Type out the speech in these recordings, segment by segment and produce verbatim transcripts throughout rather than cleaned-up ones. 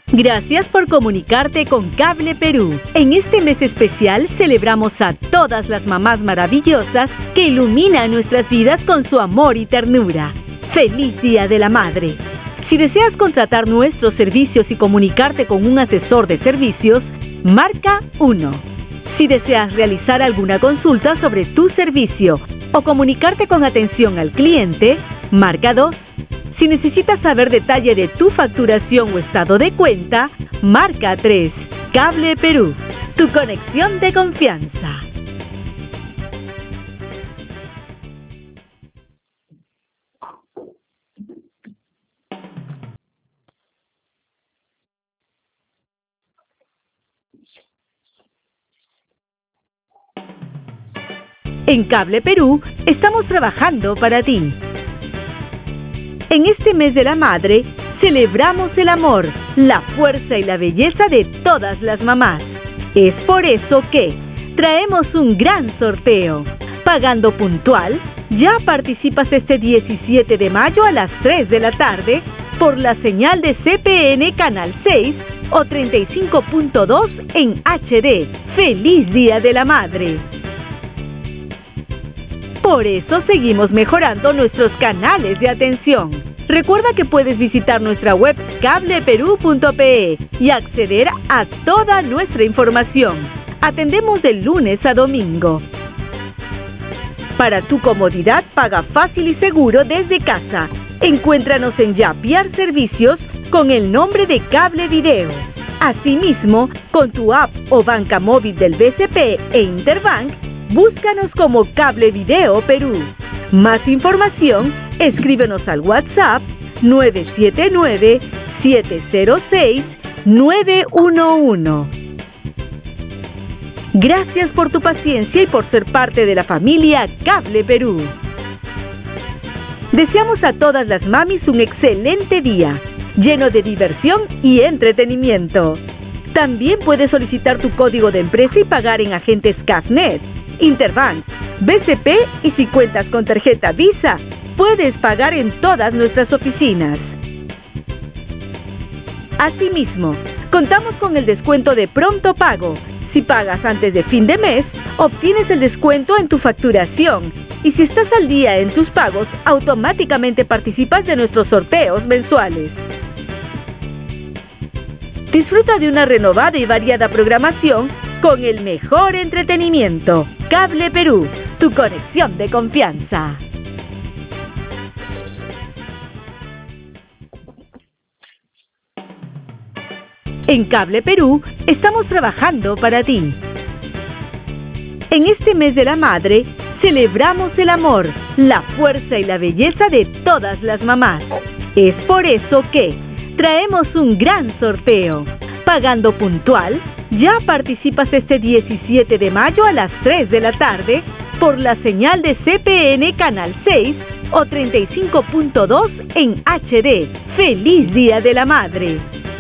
Gracias por comunicarte con Cable Perú. En este mes especial celebramos a todas las mamás maravillosas que iluminan nuestras vidas con su amor y ternura. ¡Feliz Día de la Madre! Si deseas contratar nuestros servicios y comunicarte con un asesor de servicios, marca uno. Si deseas realizar alguna consulta sobre tu servicio o comunicarte con atención al cliente, marca dos. Si necesitas saber detalle de tu facturación o estado de cuenta, marca tres. Cable Perú, tu conexión de confianza. En Cable Perú estamos trabajando para ti. En este mes de la madre, celebramos el amor, la fuerza y la belleza de todas las mamás. Es por eso que traemos un gran sorteo. Pagando puntual, ya participas este diecisiete de mayo a las tres de la tarde por la señal de C P N Canal seis o treinta y cinco punto dos en H D. ¡Feliz Día de la Madre! Por eso seguimos mejorando nuestros canales de atención. Recuerda que puedes visitar nuestra web cable perú punto pe y acceder a toda nuestra información. Atendemos de lunes a domingo. Para tu comodidad, paga fácil y seguro desde casa. Encuéntranos en Yapiar Servicios con el nombre de Cable Video. Asimismo, con tu app o banca móvil del B C P e Interbank, búscanos como Cable Video Perú. Más información, escríbenos al WhatsApp nueve siete nueve, siete cero seis, nueve uno uno. Gracias por tu paciencia y por ser parte de la familia Cable Perú. Deseamos a todas las mamis un excelente día, lleno de diversión y entretenimiento. También puedes solicitar tu código de empresa y pagar en agentes Cafnet, Interbank, B C P y si cuentas con tarjeta Visa, puedes pagar en todas nuestras oficinas. Asimismo, contamos con el descuento de pronto pago. Si pagas antes de fin de mes, obtienes el descuento en tu facturación. Y si estás al día en tus pagos, automáticamente participas de nuestros sorteos mensuales. Disfruta de una renovada y variada programación con el mejor entretenimiento. Cable Perú, tu conexión de confianza. En Cable Perú estamos trabajando para ti. En este mes de la madre, celebramos el amor, la fuerza y la belleza de todas las mamás. Es por eso que traemos un gran sorteo. Pagando puntual, ya participas este diecisiete de mayo a las tres de la tarde por la señal de C P N Canal seis o treinta y cinco punto dos en H D. ¡Feliz Día de la Madre!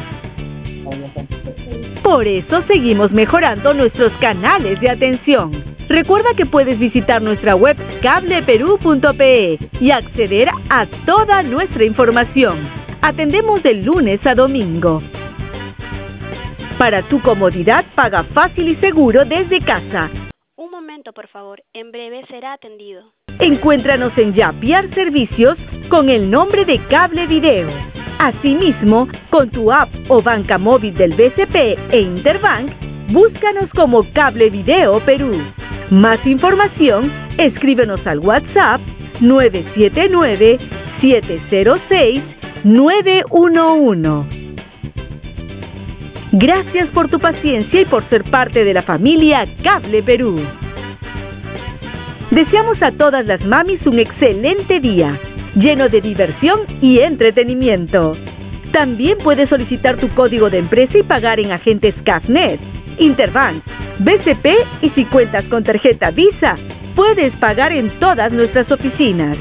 Por eso seguimos mejorando nuestros canales de atención. Recuerda que puedes visitar nuestra web cable perú punto pe y acceder a toda nuestra información. Atendemos de lunes a domingo. Para tu comodidad, paga fácil y seguro desde casa. Un momento, por favor. En breve será atendido. Encuéntranos en Yapiar Servicios con el nombre de Cable Video. Asimismo, con tu app o banca móvil del B C P e Interbank, búscanos como Cable Video Perú. Más información, escríbenos al WhatsApp nueve siete nueve, siete cero seis, nueve uno uno. Gracias por tu paciencia y por ser parte de la familia Cable Perú. Deseamos a todas las mamis un excelente día, lleno de diversión y entretenimiento. También puedes solicitar tu código de empresa y pagar en agentes Cafnet, Interbank, B C P y si cuentas con tarjeta Visa, puedes pagar en todas nuestras oficinas.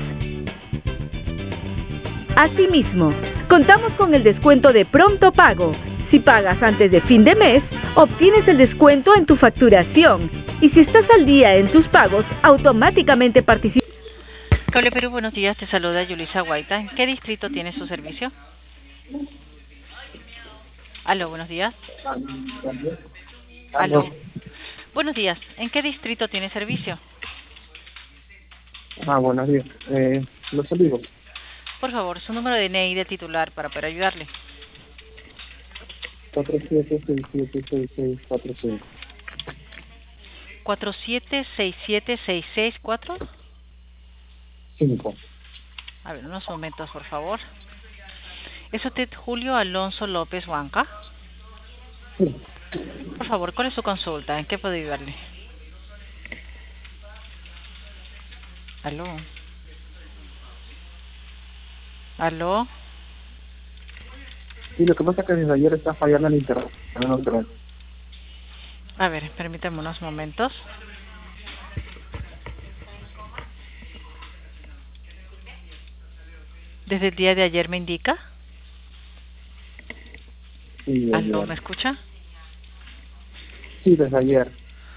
Asimismo, contamos con el descuento de pronto pago. Si pagas antes de fin de mes, obtienes el descuento en tu facturación. Y si estás al día en tus pagos, automáticamente participas. Cable Perú, buenos días. Te saluda Yulisa Guaita. ¿En qué distrito tiene su servicio? Aló, buenos días. Aló. Aló. Buenos días. ¿En qué distrito tiene servicio? Ah, buenos días. Eh, los olivos. Por favor, su número de N I de titular para poder ayudarle. cuatro siete seis siete seis seis cuatro cinco. cuatro siete seis siete seis seis cuatro. cinco. A ver, unos momentos, por favor. ¿Es usted Julio Alonso López Huanca? Sí. Por favor, ¿cuál es su consulta? ¿En qué puedo ayudarle? Aló. Aló. Sí, lo que pasa es que desde ayer está fallando el internet. No, no, A ver, permítame unos momentos. ¿Desde el día de ayer me indica? sí, desde Aló, ayer. ¿me escucha? Sí, desde ayer.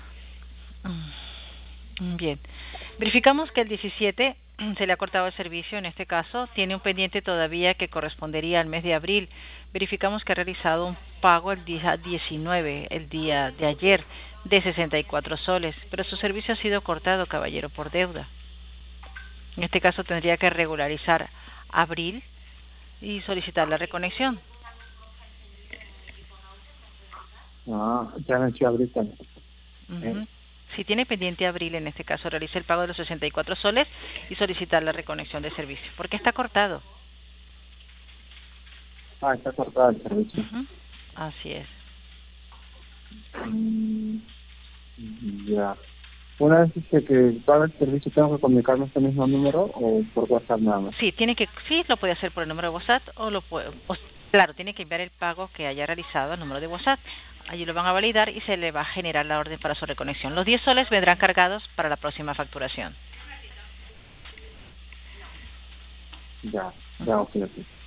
Mm, Bien. Verificamos que el diecisiete se le ha cortado el servicio, en este caso. Tiene un pendiente todavía que correspondería al mes de abril. Verificamos que ha realizado un pago el día diecinueve, el día de ayer, de sesenta y cuatro soles. Pero su servicio ha sido cortado, caballero, por deuda. En este caso tendría que regularizar abril y solicitar la reconexión. Ah, ya venció ahorita. Ujú. Eh, Si tiene pendiente abril, en este caso, realice el pago de los sesenta y cuatro soles y solicitar la reconexión de servicio. Porque está cortado. ah, está cortado el servicio. Ujú. Así es. Mm, ya. Una vez dice que paga el servicio, ¿tengo que comunicarme a este mismo número o por WhatsApp nada más? Sí, tiene que, sí, lo puede hacer por el número de WhatsApp o lo puede, o- claro, tiene que enviar el pago que haya realizado al número de WhatsApp. Allí lo van a validar y se le va a generar la orden para su reconexión. Los diez soles vendrán cargados para la próxima facturación. Ya, ya, ok, ok.